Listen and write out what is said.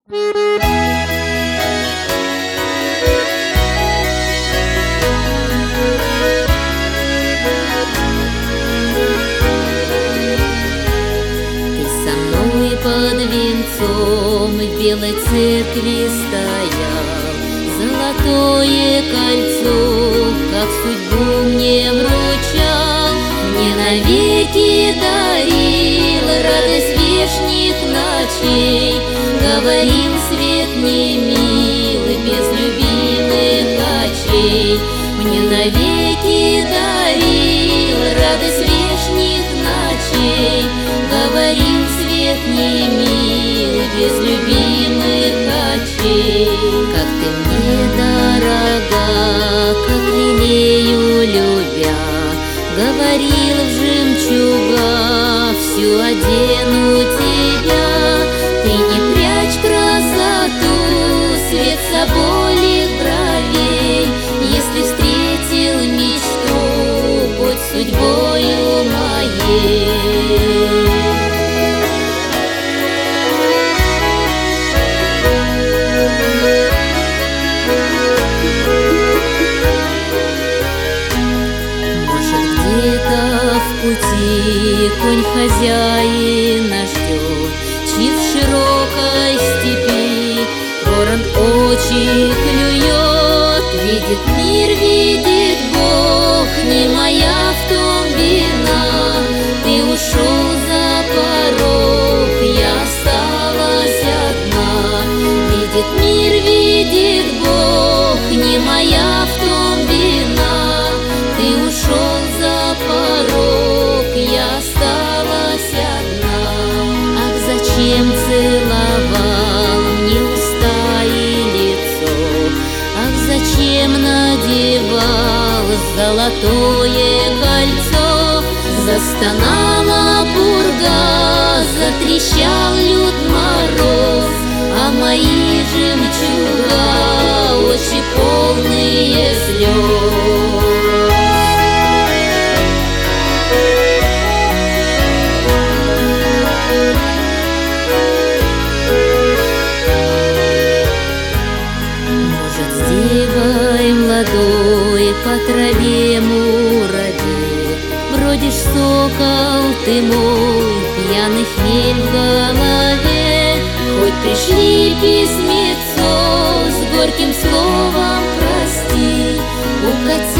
Под венцом в белой церкви стоял, золотое кольцо, как судьбу мне вручал, мне навеки дарил радость вешних ночей. Говорил свет не мил без любимых очей, мне навеки дарил радость вешних ночей. Говорил свет не мил без любимых очей. Как ты мне дорога, как лелею любя, говорил в жемчуга, всю одену тебя. Ты не прячь красоту, свет соболих бровей. Если встретил мечту, будь судьбою моей. В пути конь хозяина ждет, чьи в широкой степи ворон очи клюет. Видит мир, видит Бог, не моя в том вина. Ты ушел за порог, я осталась одна. Видит мир, видит Бог, не моя в том вина. Ты ушел за порог, я осталась одна. Ах, зачем целовал мне уста и лицо? Ах, зачем надевал золотое кольцо? Застонала пурга, затрещал лют мороз, а мои жемчуга очи полные слез. Девой молодой по траве муравей бродишь, сокол ты мой, пьяный хмель в голове. Хоть пришли письмецо с горьким словом прости, укати